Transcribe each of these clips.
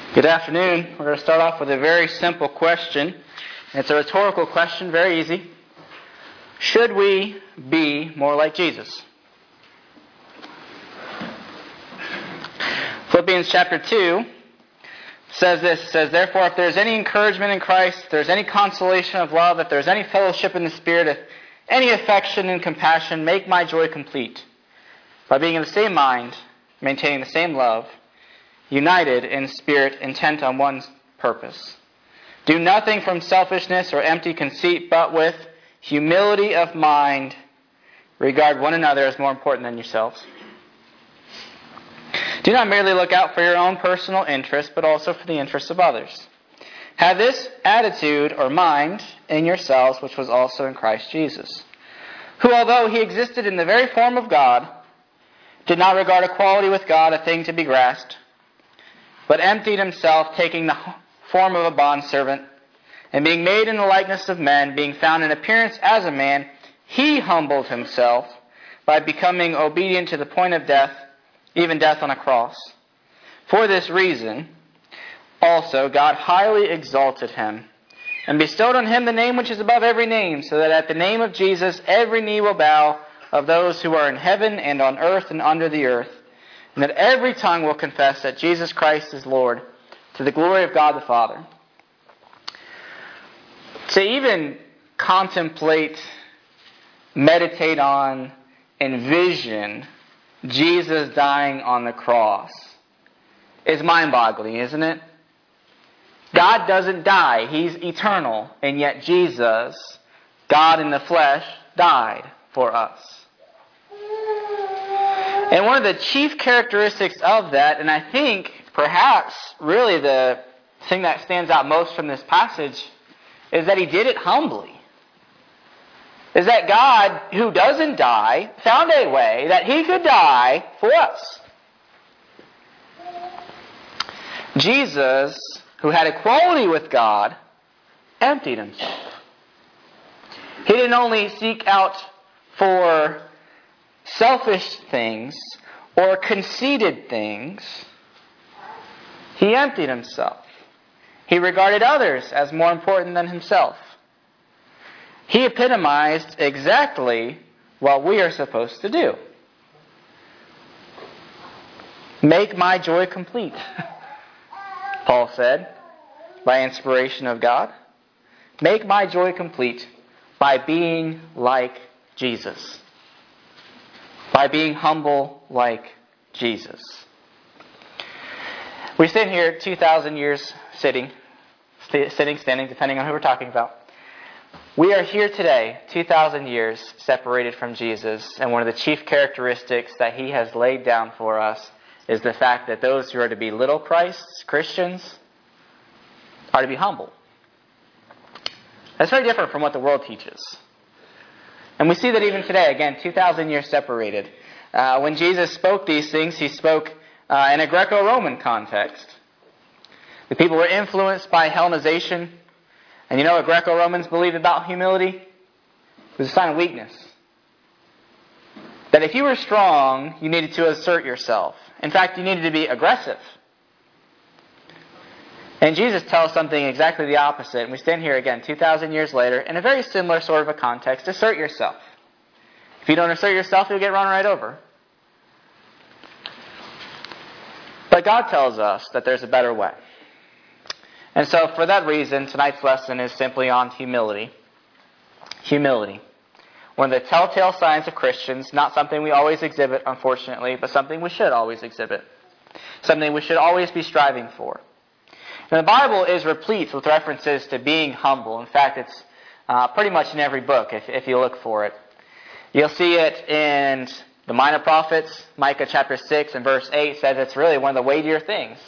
Good afternoon. We're going to start off with a very simple question. It's a rhetorical question, very easy. Should we be more like Jesus? Philippians chapter 2 says this. It says, "Therefore, if there is any encouragement in Christ, if there is any consolation of love, if there is any fellowship in the Spirit, if any affection and compassion, make my joy complete, by being of the same mind, maintaining the same love, united in spirit, intent on one purpose. Do nothing from selfishness or empty conceit, but with humility of mind, regard one another as more important than yourselves. Do not merely look out for your own personal interests, but also for the interests of others. Have this attitude or mind in yourselves, which was also in Christ Jesus, who, although he existed in the very form of God, did not regard equality with God a thing to be grasped, but emptied himself, taking the form of a bondservant, and being made in the likeness of men, being found in appearance as a man, he humbled himself by becoming obedient to the point of death, even death on a cross. For this reason, also, God highly exalted him, and bestowed on him the name which is above every name, so that at the name of Jesus every knee will bow, of those who are in heaven and on earth and under the earth, and that every tongue will confess that Jesus Christ is Lord, to the glory of God the Father." To even contemplate, meditate on, envision Jesus dying on the cross is mind-boggling, isn't it? God doesn't die. He's eternal. And yet Jesus, God in the flesh, died for us. And one of the chief characteristics of that, and I think perhaps really the thing that stands out most from this passage, is that he did it humbly. Is that God, who doesn't die, found a way that he could die for us. Jesus, who had equality with God, emptied himself. He didn't only seek out for selfish things or conceited things. He emptied himself. He regarded others as more important than himself. He epitomized exactly what we are supposed to do. Make my joy complete, Paul said, by inspiration of God. Make my joy complete by being like Jesus. By being humble like Jesus. We sit here 2,000 years sitting, standing, depending on who we're talking about. We are here today, 2,000 years separated from Jesus, and one of the chief characteristics that he has laid down for us is the fact that those who are to be little Christs, Christians, are to be humble. That's very different from what the world teaches. And we see that even today, again, 2,000 years separated. When Jesus spoke these things, he spoke in a Greco-Roman context. The people were influenced by Hellenization. And you know what Greco-Romans believed about humility? It was a sign of weakness. That if you were strong, you needed to assert yourself. In fact, you needed to be aggressive. And Jesus tells something exactly the opposite. And we stand here again 2,000 years later in a very similar sort of a context. Assert yourself. If you don't assert yourself, you'll get run right over. But God tells us that there's a better way. And so for that reason, tonight's lesson is simply on humility. Humility. One of the telltale signs of Christians, not something we always exhibit, unfortunately, but something we should always exhibit. Something we should always be striving for. And the Bible is replete with references to being humble. In fact, it's pretty much in every book, if you look for it. You'll see it in the Minor Prophets. Micah chapter 6 and verse 8 says it's really one of the weightier things.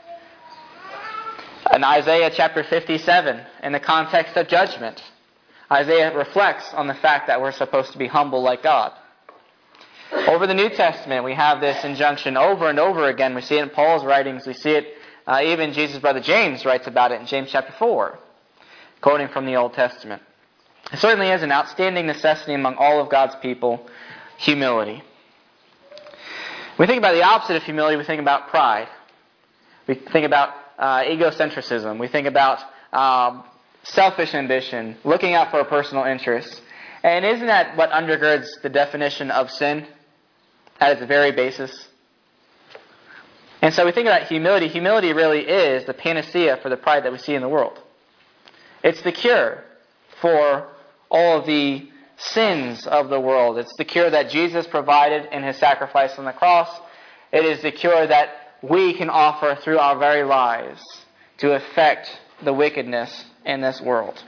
In Isaiah chapter 57, in the context of judgment, Isaiah reflects on the fact that we're supposed to be humble like God. Over the New Testament, we have this injunction over and over again. We see it in Paul's writings. We see it even Jesus' brother James writes about it in James chapter 4, quoting from the Old Testament. It certainly is an outstanding necessity among all of God's people, humility. When we think about the opposite of humility, we think about pride. We think about egocentrism. We think about selfish ambition, looking out for our personal interests. And isn't that what undergirds the definition of sin at its very basis? And so we think about humility. Humility really is the panacea for the pride that we see in the world. It's the cure for all of the sins of the world. It's the cure that Jesus provided in His sacrifice on the cross. It is the cure that we can offer through our very lives to affect the wickedness in this world.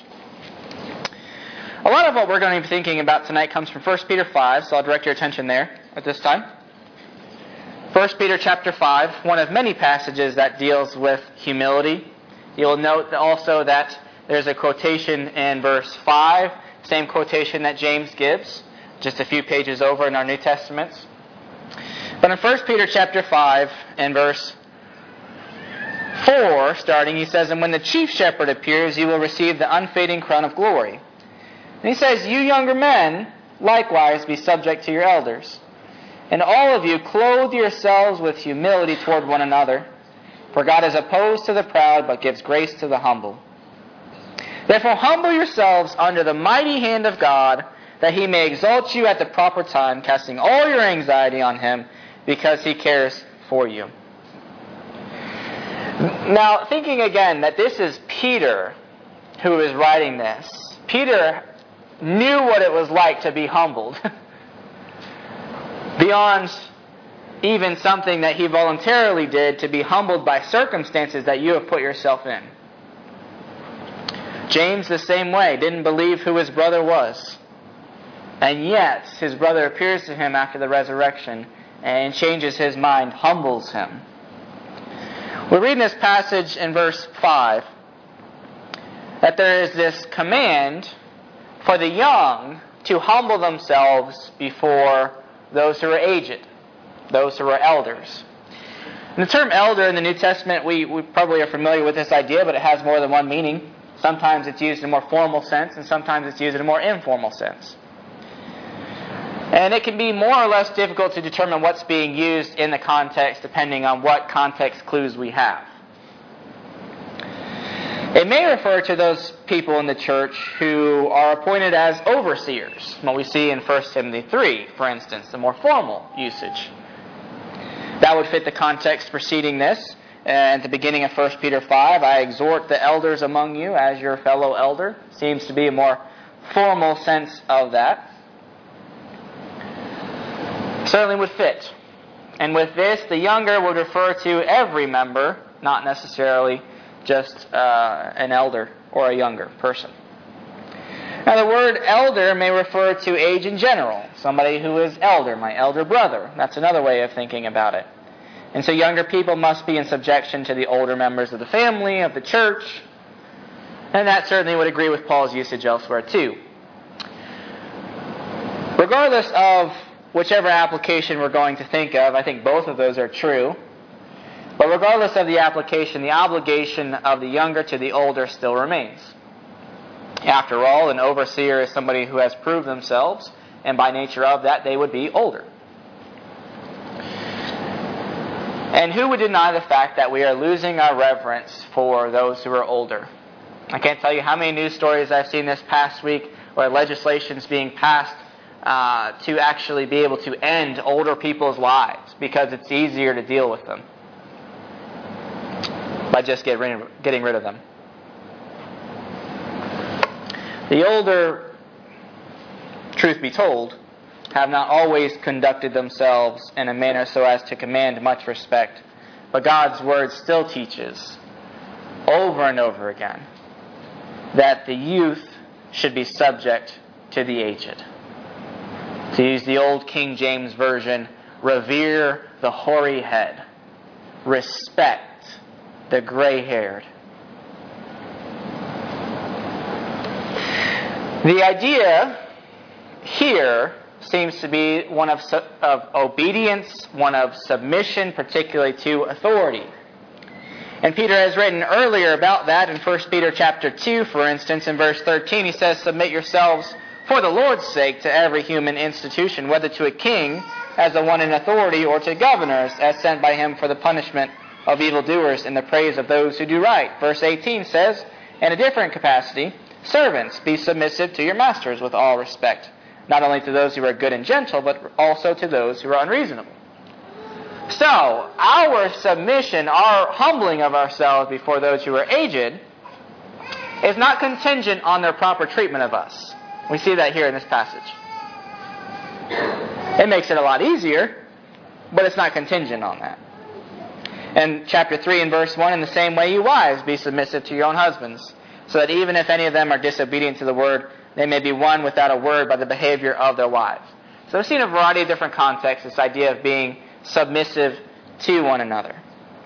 A lot of what we're going to be thinking about tonight comes from 1 Peter 5, so I'll direct your attention there at this time. 1 Peter chapter 5, one of many passages that deals with humility. You'll note also that there's a quotation in verse 5, same quotation that James gives, just a few pages over in our New Testaments. But in 1 Peter chapter 5 and verse 4, starting, he says, "And when the chief shepherd appears, you will receive the unfading crown of glory." And he says, "You younger men, likewise be subject to your elders. And all of you clothe yourselves with humility toward one another. For God is opposed to the proud, but gives grace to the humble. Therefore humble yourselves under the mighty hand of God, that He may exalt you at the proper time, casting all your anxiety on Him, because He cares for you." Now, thinking again that this is Peter who is writing this. Peter knew what it was like to be humbled. Beyond even something that he voluntarily did, to be humbled by circumstances that you have put yourself in. James, the same way, didn't believe who his brother was. And yet, his brother appears to him after the resurrection and changes his mind, humbles him. We read in this passage in verse 5 that there is this command for the young to humble themselves before those who are aged, those who are elders. And the term elder in the New Testament, we probably are familiar with this idea, but it has more than one meaning. Sometimes it's used in a more formal sense, and sometimes it's used in a more informal sense. And it can be more or less difficult to determine what's being used in the context depending on what context clues we have. It may refer to those people in the church who are appointed as overseers. What we see in 1 Timothy 3, for instance, the more formal usage. That would fit the context preceding this. At the beginning of 1 Peter 5, "I exhort the elders among you as your fellow elder." Seems to be a more formal sense of that. Certainly would fit. And with this, the younger would refer to every member, not necessarily just an elder or a younger person. Now, the word elder may refer to age in general. Somebody who is elder, my elder brother. That's another way of thinking about it. And so younger people must be in subjection to the older members of the family, of the church. And that certainly would agree with Paul's usage elsewhere too. Regardless of whichever application we're going to think of, I think both of those are true. But regardless of the application, the obligation of the younger to the older still remains. After all, an overseer is somebody who has proved themselves, and by nature of that, they would be older. And who would deny the fact that we are losing our reverence for those who are older? I can't tell you how many news stories I've seen this past week where legislation is being passed to actually be able to end older people's lives because it's easier to deal with them by just getting rid of them. The older, truth be told, have not always conducted themselves in a manner so as to command much respect. But God's Word still teaches, over and over again, that the youth should be subject to the aged. To use the old King James Version, revere the hoary head. Respect the gray-haired. The idea here seems to be one of obedience, one of submission, particularly to authority. And Peter has written earlier about that in 1 Peter chapter 2, for instance, in verse 13, he says, "Submit yourselves for the Lord's sake to every human institution, whether to a king as the one in authority or to governors as sent by him for the punishment of evildoers in the praise of those who do right. Verse 18 says, in a different capacity, servants, be submissive to your masters with all respect, not only to those who are good and gentle, but also to those who are unreasonable. So, our submission, our humbling of ourselves before those who are aged, is not contingent on their proper treatment of us. We see that here in this passage. It makes it a lot easier, but it's not contingent on that. In chapter 3 and verse 1, in the same way, you wives, be submissive to your own husbands, so that even if any of them are disobedient to the word, they may be won without a word by the behavior of their wives. So we've seen a variety of different contexts, this idea of being submissive to one another.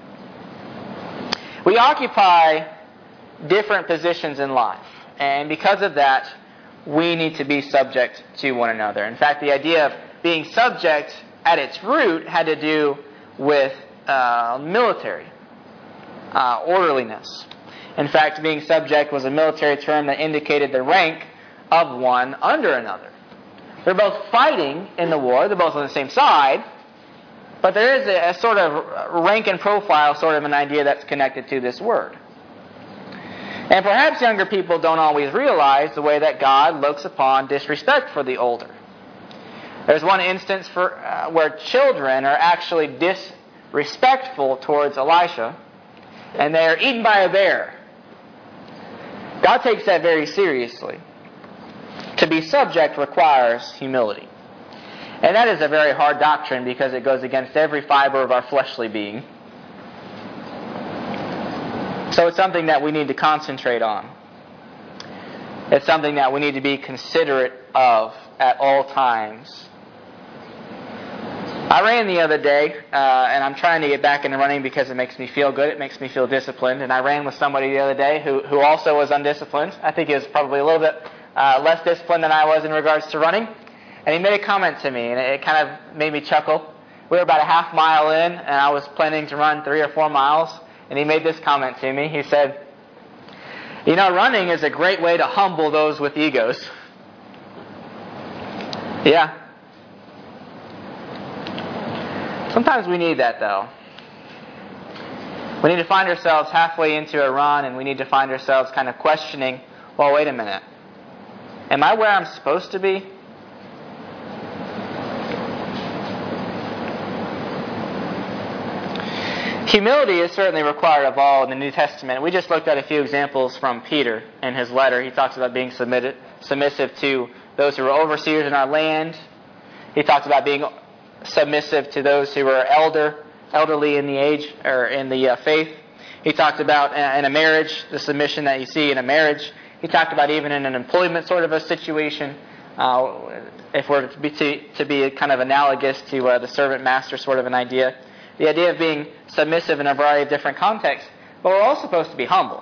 We occupy different positions in life, and because of that, we need to be subject to one another. In fact, the idea of being subject at its root had to do with military orderliness. In fact, being subject was a military term that indicated the rank of one under another. They're both fighting in the war, they're both on the same side, but there is a sort of rank and profile, sort of an idea that's connected to this word. And perhaps younger people don't always realize the way that God looks upon disrespect for the older. There's one instance where children are actually disrespectful towards Elisha, and they are eaten by a bear. God takes that very seriously. To be subject requires humility. And that is a very hard doctrine because it goes against every fiber of our fleshly being. So it's something that we need to concentrate on. It's something that we need to be considerate of at all times. I ran the other day, and I'm trying to get back into running because it makes me feel good. It makes me feel disciplined. And I ran with somebody the other day who also was undisciplined. I think he was probably a little bit less disciplined than I was in regards to running. And he made a comment to me, and it kind of made me chuckle. We were about a half mile in, and I was planning to run 3 or 4 miles. And he made this comment to me. He said, "You know, running is a great way to humble those with egos." Yeah. Sometimes we need that, though. We need to find ourselves halfway into a run, and we need to find ourselves kind of questioning, well, wait a minute. Am I where I'm supposed to be? Humility is certainly required of all in the New Testament. We just looked at a few examples from Peter in his letter. He talks about being submissive to those who are overseers in our land. He talks about being submissive to those who are elderly in the age or in the faith. He talked about in a marriage, the submission that you see in a marriage. He talked about even in an employment sort of a situation, if we're to be kind of analogous to the servant-master sort of an idea. The idea of being submissive in a variety of different contexts, but we're all supposed to be humble.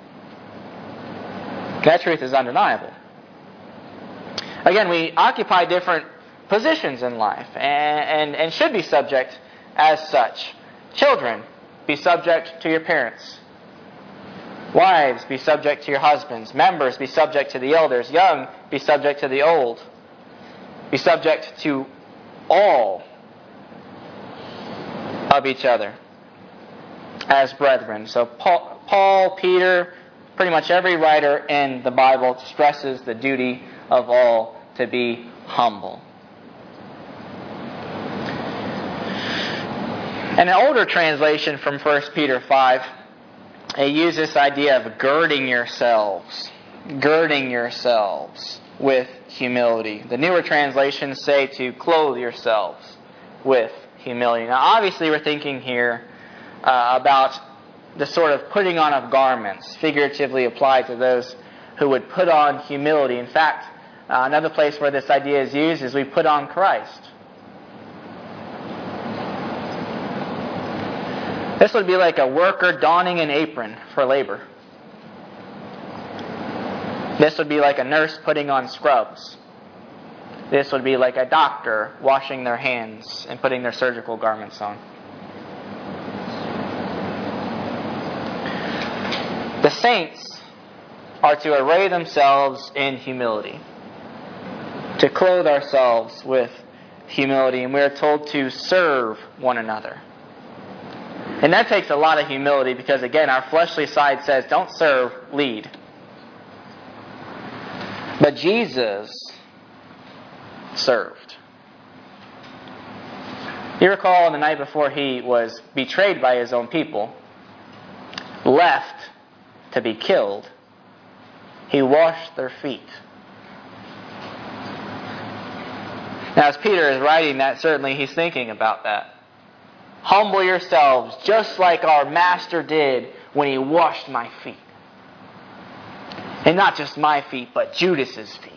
That truth is undeniable. Again, we occupy different positions in life and should be subject as such. Children, be subject to your parents. Wives, be subject to your husbands. Members, be subject to the elders. Young, be subject to the old. Be subject to all of each other as brethren. So Paul, Peter, pretty much every writer in the Bible stresses the duty of all to be humble. And an older translation from 1 Peter 5, it uses this idea of girding yourselves with humility. The newer translations say to clothe yourselves with humility. Now, obviously, we're thinking here about the sort of putting on of garments, figuratively applied to those who would put on humility. In fact, another place where this idea is used is we put on Christ. This would be like a worker donning an apron for labor. This would be like a nurse putting on scrubs. This would be like a doctor washing their hands and putting their surgical garments on. The saints are to array themselves in humility, to clothe ourselves with humility, and we are told to serve one another. And that takes a lot of humility because, again, our fleshly side says, don't serve, lead. But Jesus served. You recall on the night before he was betrayed by his own people, left to be killed, he washed their feet. Now, as Peter is writing that, certainly he's thinking about that. Humble yourselves, just like our Master did when he washed my feet. And not just my feet, but Judas's feet.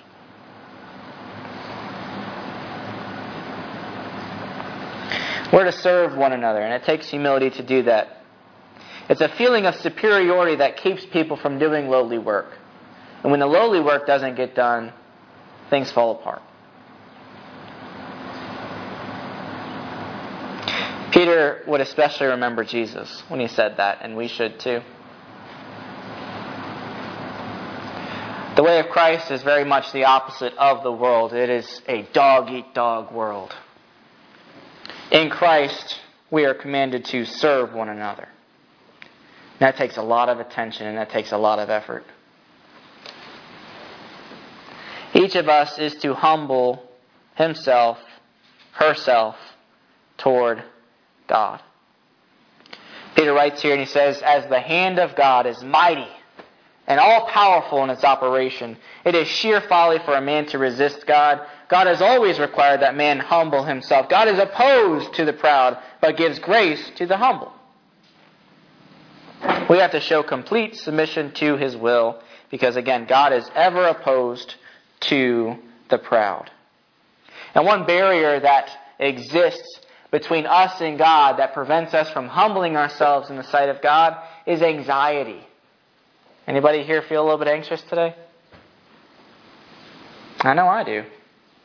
We're to serve one another, and it takes humility to do that. It's a feeling of superiority that keeps people from doing lowly work. And when the lowly work doesn't get done, things fall apart. Peter would especially remember Jesus when he said that, and we should too. The way of Christ is very much the opposite of the world. It is a dog-eat-dog world. In Christ, we are commanded to serve one another. That takes a lot of attention and that takes a lot of effort. Each of us is to humble himself, herself, toward God. Peter writes here and he says, as the hand of God is mighty and all-powerful in its operation, it is sheer folly for a man to resist God. God has always required that man humble himself. God is opposed to the proud, but gives grace to the humble. We have to show complete submission to His will, because again, God is ever opposed to the proud. And one barrier that exists between us and God that prevents us from humbling ourselves in the sight of God is anxiety. Anybody here feel a little bit anxious today? I know I do.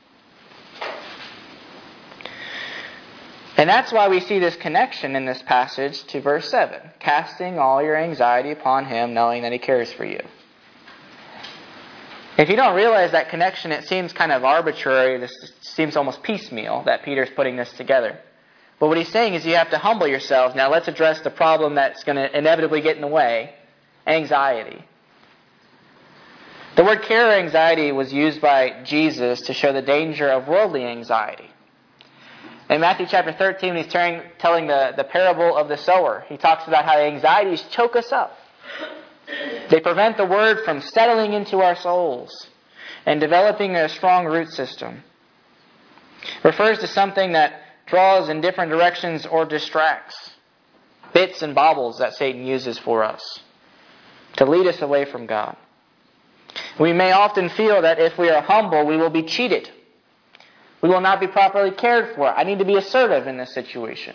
And that's why we see this connection in this passage to verse 7. Casting all your anxiety upon Him, knowing that He cares for you. If you don't realize that connection, it seems kind of arbitrary. This seems almost piecemeal that Peter's putting this together. But what he's saying is you have to humble yourselves. Now let's address the problem that's going to inevitably get in the way. Anxiety. The word care or anxiety was used by Jesus to show the danger of worldly anxiety. In Matthew chapter 13, when he's telling the parable of the sower, he talks about how anxieties choke us up. They prevent the word from settling into our souls and developing a strong root system. It refers to something that draws in different directions or distracts. Bits and baubles that Satan uses for us to lead us away from God. We may often feel that if we are humble, we will be cheated. We will not be properly cared for. I need to be assertive in this situation.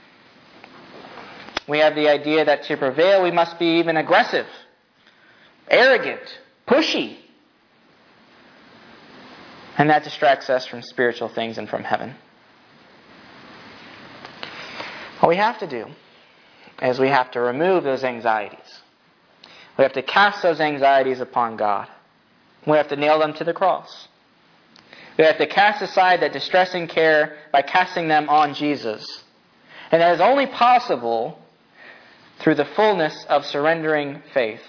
We have the idea that to prevail, we must be even aggressive, arrogant, pushy. And that distracts us from spiritual things and from heaven. What we have to do is we have to remove those anxieties. We have to cast those anxieties upon God. We have to nail them to the cross. We have to cast aside that distressing care by casting them on Jesus. And that is only possible through the fullness of surrendering faith.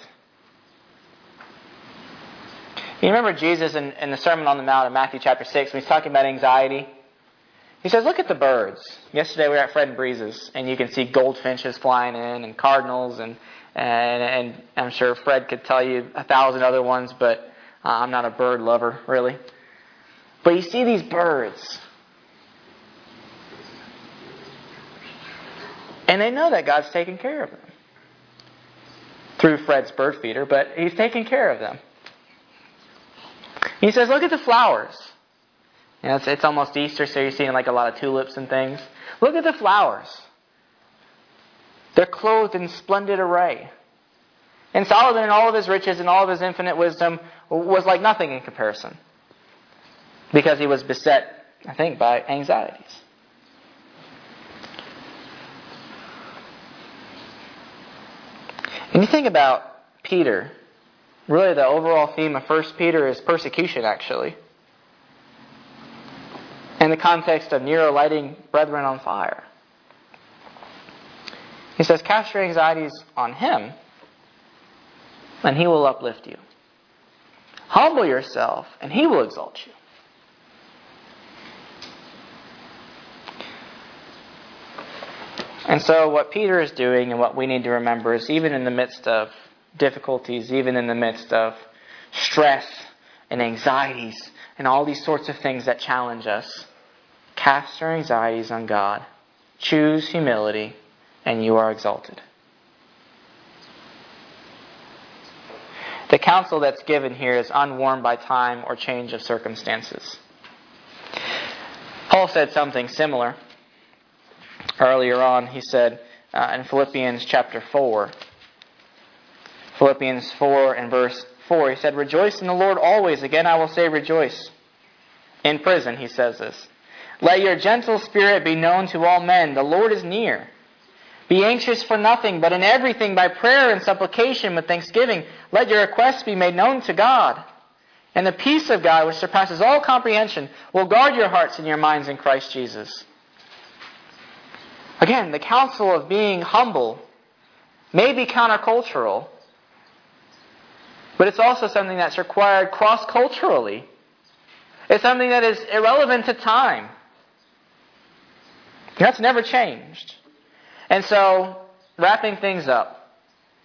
You remember Jesus in the Sermon on the Mount in Matthew chapter 6 when he's talking about anxiety? He says, look at the birds. Yesterday we were at Fred and Breeze's, and you can see goldfinches flying in and cardinals, and I'm sure Fred could tell you 1,000 other ones, but I'm not a bird lover, really. But you see these birds, and they know that God's taking care of them. Through Fred's bird feeder, but He's taking care of them. He says, look at the flowers. You know, it's almost Easter, so you're seeing like a lot of tulips and things. Look at the flowers. They're clothed in splendid array. And Solomon, in all of his riches and all of his infinite wisdom, was like nothing in comparison. Because he was beset, I think, by anxieties. And you think about Peter, really the overall theme of 1 Peter is persecution, actually. In the context of Nero lighting brethren on fire. He says, cast your anxieties on Him, and He will uplift you. Humble yourself, and He will exalt you. And so what Peter is doing, and what we need to remember, is even in the midst of difficulties, even in the midst of stress and anxieties and all these sorts of things that challenge us, cast your anxieties on God. Choose humility, and you are exalted. The counsel that's given here is unworn by time or change of circumstances. Paul said something similar earlier on. He said in Philippians chapter 4, Philippians 4 and verse 4, he said, rejoice in the Lord always. Again, I will say rejoice. In prison, he says this. Let your gentle spirit be known to all men. The Lord is near. Be anxious for nothing, but in everything by prayer and supplication with thanksgiving, let your requests be made known to God. And the peace of God, which surpasses all comprehension, will guard your hearts and your minds in Christ Jesus. Again, the counsel of being humble may be countercultural, but it's also something that's required cross-culturally. It's something that is irrelevant to time. That's never changed. And so, wrapping things up,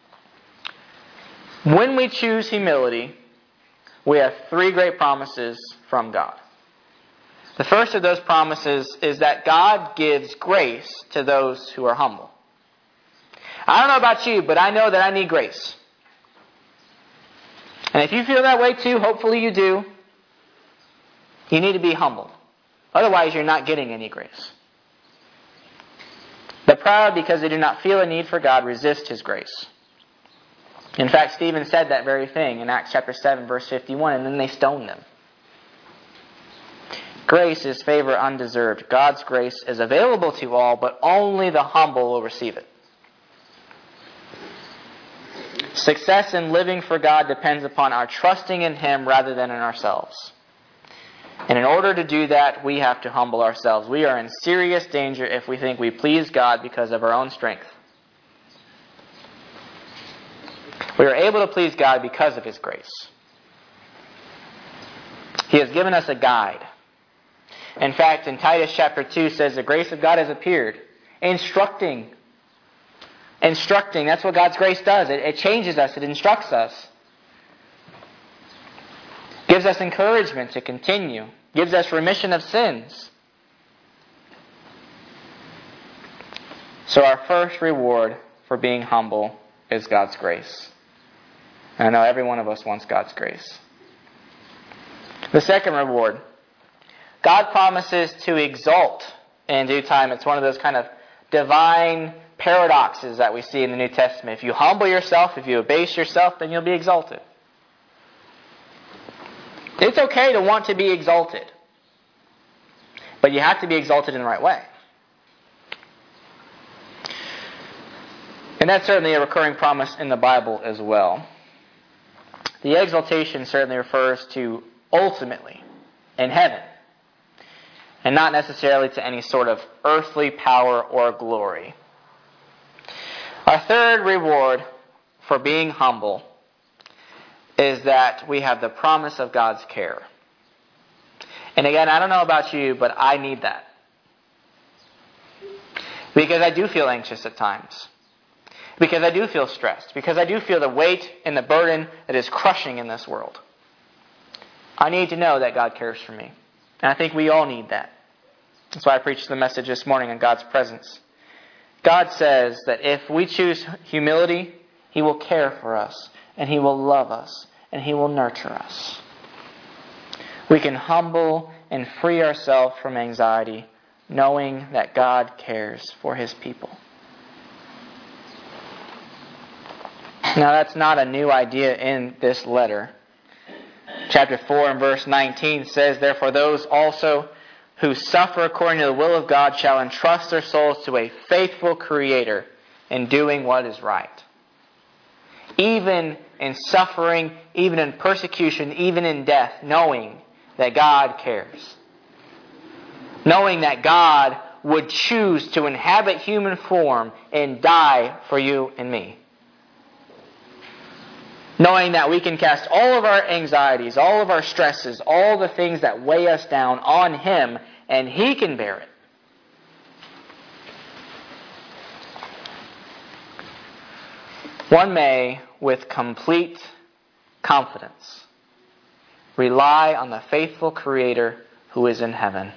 when we choose humility, we have three great promises from God. The first of those promises is that God gives grace to those who are humble. I don't know about you, but I know that I need grace. And if you feel that way too, hopefully you do, you need to be humble. Otherwise, you're not getting any grace. The proud, because they do not feel a need for God, resist His grace. In fact, Stephen said that very thing in Acts chapter 7, verse 51, and then they stoned them. Grace is favor undeserved. God's grace is available to all, but only the humble will receive it. Success in living for God depends upon our trusting in Him rather than in ourselves. And in order to do that, we have to humble ourselves. We are in serious danger if we think we please God because of our own strength. We are able to please God because of His grace. He has given us a guide. In fact, in Titus chapter 2 says the grace of God has appeared, instructing. That's what God's grace does. It changes us. It instructs us. Gives us encouragement to continue. Gives us remission of sins. So our first reward for being humble is God's grace. And I know every one of us wants God's grace. The second reward, God promises to exalt in due time. It's one of those kind of divine paradoxes that we see in the New Testament. If you humble yourself, if you abase yourself, then you'll be exalted. It's okay to want to be exalted. But you have to be exalted in the right way. And that's certainly a recurring promise in the Bible as well. The exaltation certainly refers to ultimately in heaven, and not necessarily to any sort of earthly power or glory. Our third reward for being humble is that we have the promise of God's care. And again, I don't know about you, but I need that. Because I do feel anxious at times. Because I do feel stressed. Because I do feel the weight and the burden that is crushing in this world. I need to know that God cares for me. And I think we all need that. That's why I preached the message this morning on God's presence. God says that if we choose humility, He will care for us. And He will love us. And He will nurture us. We can humble and free ourselves from anxiety, knowing that God cares for His people. Now that's not a new idea in this letter. Chapter 4 and verse 19 says, therefore those also who suffer according to the will of God shall entrust their souls to a faithful Creator in doing what is right. Even in suffering, even in persecution, even in death, knowing that God cares. Knowing that God would choose to inhabit human form and die for you and me. Knowing that we can cast all of our anxieties, all of our stresses, all the things that weigh us down on Him, and He can bear it. One may, with complete confidence, rely on the faithful Creator who is in heaven.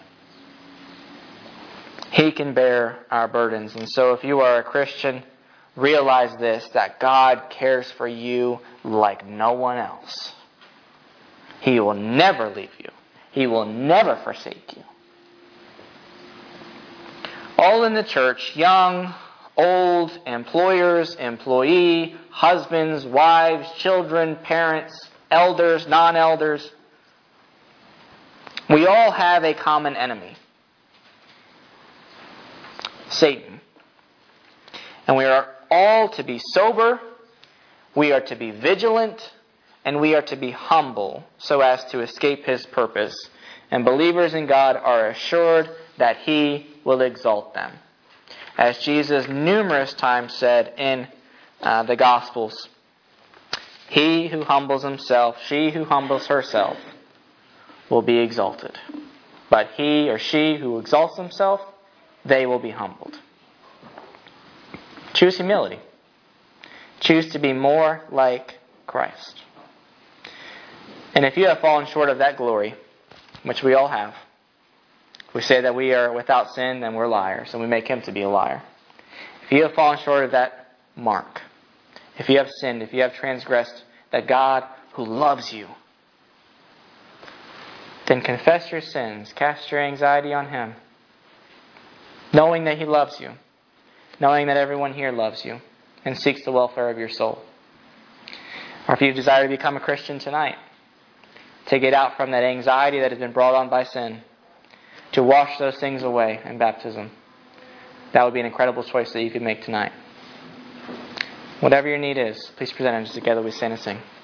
He can bear our burdens. And so if you are a Christian, realize this, that God cares for you like no one else. He will never leave you. He will never forsake you. All in the church, young, old, employers, employee, husbands, wives, children, parents, elders, non-elders, we all have a common enemy. Satan. And we are all to be sober, we are to be vigilant, and we are to be humble so as to escape his purpose. And believers in God are assured that He will exalt them. As Jesus numerous times said in the Gospels, he who humbles himself, she who humbles herself, will be exalted. But he or she who exalts himself, they will be humbled. Choose humility. Choose to be more like Christ. And if you have fallen short of that glory, which we all have, we say that we are without sin, then we're liars, and we make Him to be a liar. If you have fallen short of that mark, if you have sinned, if you have transgressed, that God who loves you, then confess your sins, cast your anxiety on Him, knowing that He loves you, knowing that everyone here loves you, and seeks the welfare of your soul. Or if you desire to become a Christian tonight, to get out from that anxiety that has been brought on by sin, to wash those things away in baptism, that would be an incredible choice that you could make tonight. Whatever your need is, please present it together. We stand and sing.